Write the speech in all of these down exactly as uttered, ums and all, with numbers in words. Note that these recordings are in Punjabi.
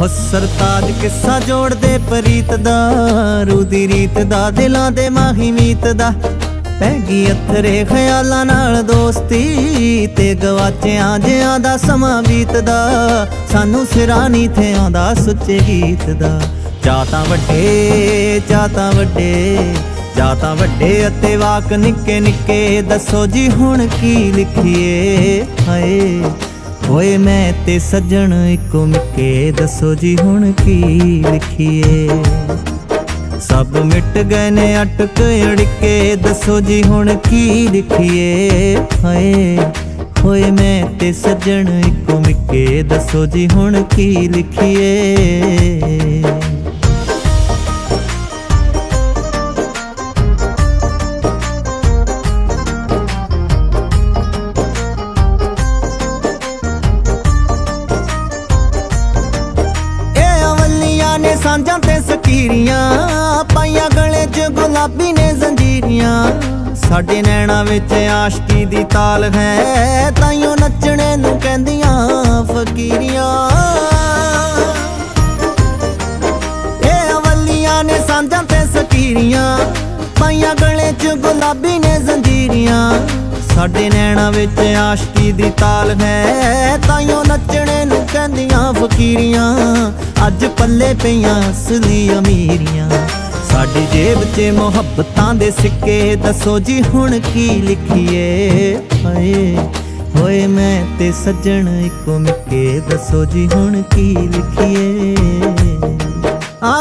ਹੋ ਸਰਤਾਜ ਕਿੱਸਾ ਜੋੜਦੇ ਪ੍ਰੀਤ ਦਾ, ਰੂ ਦੀ ਰੀਤ ਦਾ, ਦਿਲਾਂ ਦੇ ਮਾਹੀ ਮੀਤ ਦਾ। ਪੈ ਗਈ ਅਥਰੇ ਖਿਆਲਾਂ ਨਾਲ ਦੋਸਤੀ, ਤੇ ਗਵਾਚਿਆਂ ਜਿਆਂ ਦਾ ਸਮਾਂ ਬੀਤਦਾ। ਸਾਨੂੰ ਸਿਰਾਂ ਨੀ ਥੇ ਆਉਂਦਾ ਸੁੱਚੇ ਗੀਤ ਦਾ। ਚਾਅ ਤਾਂ ਵੱਡੇ, ਚਾਅ ਤਾਂ ਵੱਡੇ, ਚਾਅ ਤਾਂ ਵੱਡੇ ਅਤੇ ਵਾਕ ਨਿੱਕੇ ਨਿੱਕੇ। ਦੱਸੋ ਜੀ ਹੁਣ ਕੀ ਲਿਖੀਏ, ਹਾਏ ਹੋਏ ਮੈਂ ਤੇ ਸੱਜਣ ਇੱਕੋ ਮਿੱਕੇ। ਦੱਸੋ ਜੀ ਹੁਣ ਕੀ ਲਿਖੀਏ। ਸਭ ਮਿਟ ਗਏ ਨੇ ਅਟਕ ਅੜਕੇ। ਦੱਸੋ ਜੀ ਹੁਣ ਕੀ ਲਿਖੀਏ, ਹਾਏ ਹੋਏ ਮੈਂ ਤੇ ਸੱਜਣ ਇੱਕੋ ਮਿੱਕੇ। ਦੱਸੋ ਜੀ ਹੁਣ ਕੀ ਲਿਖੀਏ। ਸਾਂਝਾਂ ਤੇ ਸਕੀਰੀਆਂ ਪਾਈਆਂ, ਗਲੇ 'ਚ ਗੁਲਾਬੀ ਨੇ ਜ਼ੰਜੀਰੀਆਂ। ਸਾਡੇ ਨੈਣਾ ਵਿੱਚ ਆਸ਼ਕੀ ਦੀ ਤਾਲ ਹੈ, ਤਾਈਓ ਨੱਚਣੇ ਨੂੰ ਕਹਿੰਦੀਆਂ ਫਕੀਰੀਆਂ। ਇਹ ਅਵੱਲੀਆਂ ਨੇ ਸਾਂਝਾਂ ਤੇ ਸਕੀਰੀਆਂ ਪਾਈਆਂ, ਗਲੇ 'ਚ ਗੁਲਾਬੀ ਨੇ ਜ਼ੰਜੀਰੀਆਂ। ਸਾਡੇ ਨੈਣਾ ਵਿੱਚ ਆਸ਼ਕੀ ਦੀ ਤਾਲ ਹੈ, ਤਾਈਓ ਨੱਚਣੇ ਨੂੰ ਕਹਿੰਦੀਆਂ ਫਕੀਰੀਆਂ। ਅੱਜ ਪੱਲੇ ਪਈਆਂ ਅਸਲੀ ਅਮੀਰੀਆਂ, ਸਾਡੀ ਜੇਬ 'ਚ ਮੁਹੱਬਤਾਂ ਦੇ ਸਿੱਕੇ। ਦੱਸੋ ਜੀ ਹੁਣ ਕੀ ਲਿਖੀਏ, ਹਾਏ ਹੋਏ ਮੈਂ ਤੇ ਸੱਜਣ ਇੱਕੋ ਮਿੱਕੇ। ਦੱਸੋ ਜੀ ਹੁਣ ਕੀ ਲਿਖੀਏ। ਆ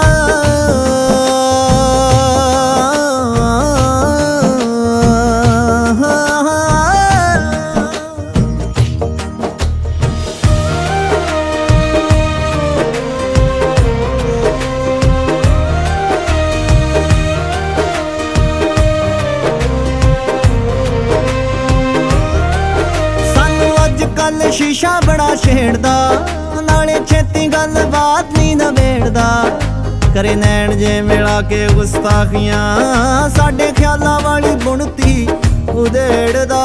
ਕੱਲ ਸ਼ੀਸ਼ਾ ਬੜਾ ਛੇੜਦਾ, ਨਾਲੇ ਛੇਤੀ ਗੱਲਬਾਤ ਨੀ ਨਵੇੜਦਾ। ਕਰੇ ਨੈਣ ਜੇ ਮਿਲਾ ਕੇ ਗੁਸਤਾਖੀਆਂ, ਸਾਡੇ ਖਿਆਲਾਂ ਵਾਲੀ ਬੁਣਤੀ ਉਧੇੜਦਾ।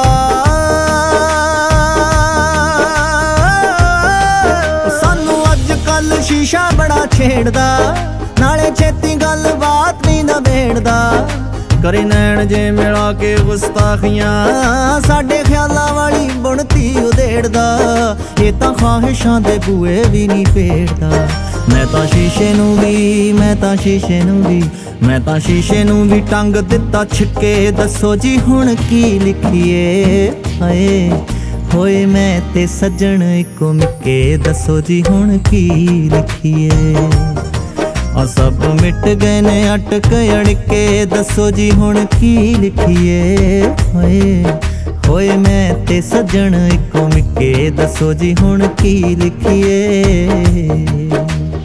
ਸਾਨੂੰ ਅੱਜ ਕੱਲ ਸ਼ੀਸ਼ਾ ਬੜਾ ਛੇੜਦਾ, ਨਾਲੇ ਛੇਤੀ ਗੱਲਬਾਤ ਨੀ ਨਵੇੜਦਾ। ਕਰੇ ਨੈਣ ਜੇ ਮਿਲਾ ਕੇ ਗੁਸਤਾਖੀਆਂ, ਸਾਡੇ ਖਿਆਲਾਂ ਵਾਲੀ ਬੁਣਤੀ ਉਧੇੜਦਾ। ਇਹ ਤਾਂ ਖਾਹਿਸ਼ਾਂ ਦੇ ਬੂਏ ਵੀ ਨਹੀਂ ਪੇੜਦਾ। ਮੈਂ ਤਾਂ ਸ਼ੀਸ਼ੇ ਨੂੰ ਵੀ, ਮੈਂ ਤਾਂ ਸ਼ੀਸ਼ੇ ਨੂੰ ਵੀ, ਮੈਂ ਤਾਂ ਸ਼ੀਸ਼ੇ ਨੂੰ ਵੀ ਟੰਗ ਦਿੱਤਾ ਛਿੱਕੇ। ਦੱਸੋ ਜੀ ਹੁਣ ਕੀ ਲਿਖੀਏ, ਹਾਏ ਹੋਏ ਮੈਂ ਤੇ ਸੱਜਣ ਇੱਕੋ ਮਿੱਕੇ। ਦੱਸੋ ਜੀ ਹੁਣ ਕੀ ਲਿਖੀਏ। ਆ ਸਭ ਮਿਟ ਗਏ ਨੇ ਅਟਕ ਅੜਕੇ। ਦੱਸੋ ਜੀ ਹੁਣ ਕੀ ਲਿਖੀਏ, ਹਾਏ ਹੋਏ ਮੈਂ ਤੇ ਸੱਜਣ ਇੱਕੋ ਮਿੱਕੇ। ਦੱਸੋ ਜੀ ਹੁਣ ਕੀ ਲਿਖੀਏ।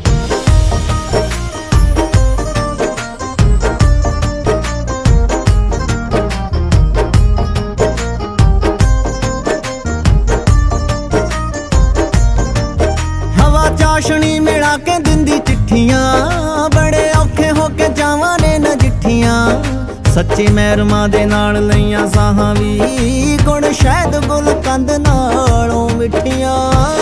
ਹਵਾ ਚਾਸ਼ਣੀ ਮਿਲਾ ਕੇ ਦਿੰਦੀ ਚਿੱਠੀਆਂ, ਬੜੇ ਔਖੇ ਹੋ ਕੇ ਜਾਵਾਂ ਨੇ ਨਜਿੱਠੀਆਂ। ਸੱਚੀ ਮਹਿਰਮਾਂ ਦੇ ਨਾਲ ਲਈਆਂ ਸਾਹਾਂ ਵੀ, ਗੁਣ ਸ਼ਾਇਦ ਗੁਲ ਕੰਦ ਨਾਲੋਂ ਮਿੱਠੀਆਂ।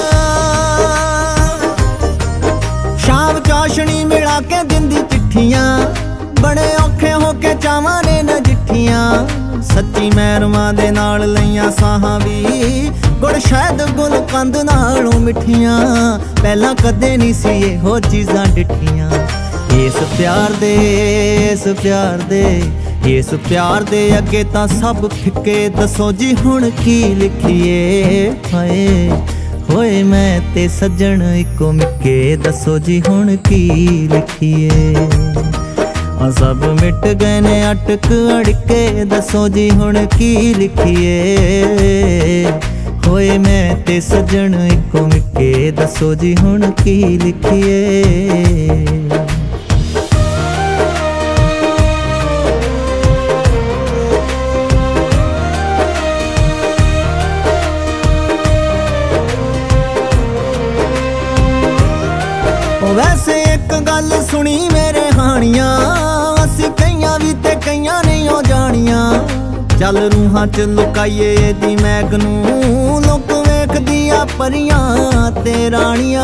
ਸ਼ਾਮ ਚਾਸ਼ਣੀ ਮਿਲਾ ਕੇ ਦਿੰਦੀ ਚਿੱਠੀਆਂ, ਬੜੇ ਔਖੇ ਹੋ ਕੇ ਜਾਵਾਂ ਨੇ ਨਜਿੱਠੀਆਂ। ਸੱਚੀ ਮਹਿਰਮਾਂ ਦੇ ਨਾਲ ਲਈਆਂ ਸਾਹਾਂ ਵੀ, ਗੁਣ ਸ਼ਾਇਦ ਗੁਲ ਕੰਦ ਨਾਲੋਂ ਮਿੱਠੀਆਂ। ਪਹਿਲਾਂ ਕਦੇ ਨਹੀਂ ਸੀ ਇਹੋ ਚੀਜ਼ਾਂ ਡਿੱਠੀਆਂ। ਇਸ ਪਿਆਰ ਦੇ, ਇਸ ਪਿਆਰ ਦੇ, ਇਸ ਪਿਆਰ ਦੇ ਅੱਗੇ ਤਾਂ ਸਭ ਫਿੱਕੇ। ਦੱਸੋ ਜੀ ਹੁਣ ਕੀ ਲਿਖੀਏ, ਹਾਏ ਹੋਏ ਮੈਂ ਤੇ ਸੱਜਣ ਇੱਕੋ ਮਿੱਕੇ। ਦੱਸੋ ਜੀ ਹੁਣ ਕੀ ਲਿਖੀਏ। ਆ ਸਭ ਮਿਟ ਗਏ ਨੇ ਅਟਕ ਅੜਕੇ। ਦੱਸੋ ਜੀ ਹੁਣ ਕੀ ਲਿਖੀਏ, ਹੋਏ ਮੈਂ ਤੇ ਸੱਜਣ ਇੱਕੋ ਮਿੱਕੇ। ਦੱਸੋ ਜੀ ਹੁਣ ਕੀ ਲਿਖੀਏ। ਵੈਸੇ ਇੱਕ ਗੱਲ ਸੁਣੀ ਮੇਰੇ ਹਾਣੀਆਂ, ਅਸੀਂ ਕਈਆਂ ਵੀ ਤੇ ਕਈਆਂ ਨਹੀਂ ਉਹ ਜਾਣੀਆਂ। ਚੱਲ ਰੂਹਾਂ 'ਚ ਲੁਕਾਈਏ ਇਹਦੀ ਮਹਿਕ ਨੂੰ, ਲੋਕ ਵੇਖ ਵੇਖਦੀਆਂ ਪਰੀਆਂ ਤੇ ਰਾਣੀਆਂ।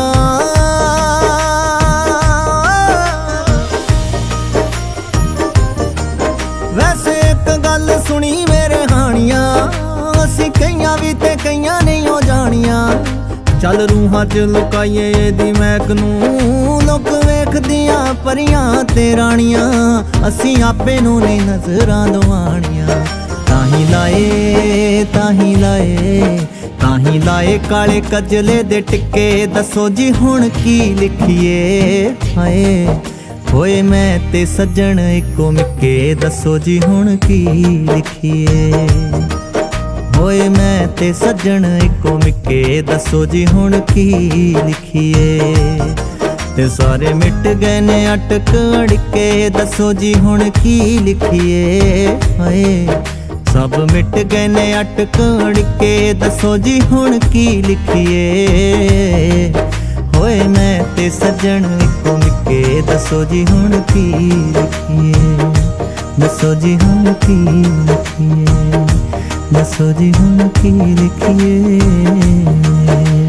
ਵੈਸੇ ਇੱਕ ਗੱਲ ਸੁਣੀ ਮੇਰੇ ਹਾਣੀਆਂ, ਅਸੀਂ ਕਈਆਂ ਵੀ ਤੇ ਕਈਆਂ ਨਹੀਂ ਹੋ ਜਾਣੀਆਂ। ਚੱਲ ਰੂਹਾਂ ਚ ਲੁਕਾਈਏ ਇਹਦੀ ਮਹਿਕ ਨੂੰ, ਲੋਕ ਵੇਖਦੀਆਂ ਪਰੀਆਂ ਤੇ ਰਾਣੀਆਂ। ਅਸੀਂ ਆਪੇ ਨੂੰ ਨਹੀਂ ਨਜ਼ਰਾਂ ਦਵਾਣੀਆਂ। ਤਾਹੀਂ ਲਾਏ ਤਾਹੀਂ ਲਾਏ ਤਾਹੀਂ ਲਾਏ ਕਾਲੇ ਕਜਲੇ ਦੇ ਟਿੱਕੇ, ਦੱਸੋ ਜੀ ਹੁਣ ਕੀ ਲਿਖੀਏ। ਹਾਏ ਹੋਏ ਮੈਂ ਤੇ ਸੱਜਣ ਇੱਕੋ ਮਿੱਕੇ, ਦੱਸੋ ਜੀ ਹੁਣ ਕੀ ਲਿਖੀਏ। ਹੋਏ ਮੈਂ ਤੇ ਸੱਜਣ ਇੱਕੋ ਮਿੱਕੇ, ਦੱਸੋ ਜੀ ਹੁਣ ਕੀ ਲਿਖੀਏ। ਤੇ ਸਾਰੇ ਮਿਟ ਗਏ ਨੇ ਅਟਕ ਅੜਕੇ, ਦੱਸੋ ਜੀ ਹੁਣ ਕੀ ਲਿਖੀਏ। ਹਾਏ ਸਭ ਮਿਟ ਗਏ ਨੇ ਅਟਕ ਅੜਕੇ, ਦੱਸੋ ਜੀ ਹੁਣ ਕੀ ਲਿਖੀਏ। ਹੋਏ ਮੈਂ ਤੇ ਸੱਜਣ ਇੱਕੋ ਮਿੱਕੇ, ਦੱਸੋ ਜੀ ਹੁਣ ਕੀ ਲਿਖੀਏ। ਦੱਸੋ ਜੀ ਹੁਣ ਕੀ ਲਿਖੀਏ। ਦੱਸੋ ਜੀ ਹੁਣ ਕੀ ਲਿਖੀਏ।